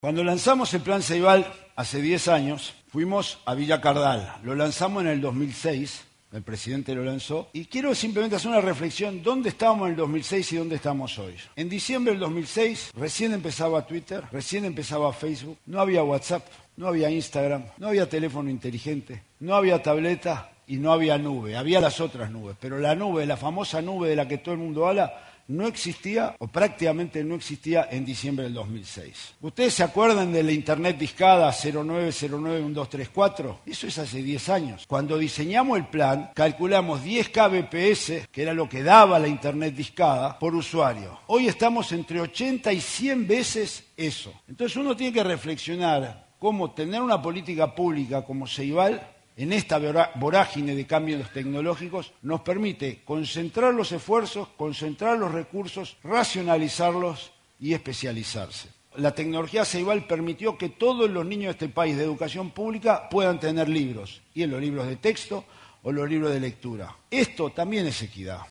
Cuando lanzamos el Plan Ceibal hace 10 años, fuimos a Villa Cardal. Lo lanzamos en el 2006, el presidente lo lanzó. Y quiero simplemente hacer una reflexión, ¿dónde estábamos en el 2006 y dónde estamos hoy? En diciembre del 2006, recién empezaba Twitter, recién empezaba Facebook, no había WhatsApp, no había Instagram, no había teléfono inteligente, no había tableta y no había nube. Había las otras nubes, pero la nube, la famosa nube de la que todo el mundo habla, no existía o prácticamente no existía en diciembre del 2006. ¿Ustedes se acuerdan de la Internet discada 09091234? Eso es hace 10 años. Cuando diseñamos el plan, calculamos 10 kbps, que era lo que daba la Internet discada, por usuario. Hoy estamos entre 80 y 100 veces eso. Entonces uno tiene que reflexionar cómo tener una política pública como Ceibal en esta vorágine de cambios tecnológicos nos permite concentrar los esfuerzos, concentrar los recursos, racionalizarlos y especializarse. La tecnología Ceibal permitió que todos los niños de este país de educación pública puedan tener libros, y en los libros de texto o los libros de lectura. Esto también es equidad.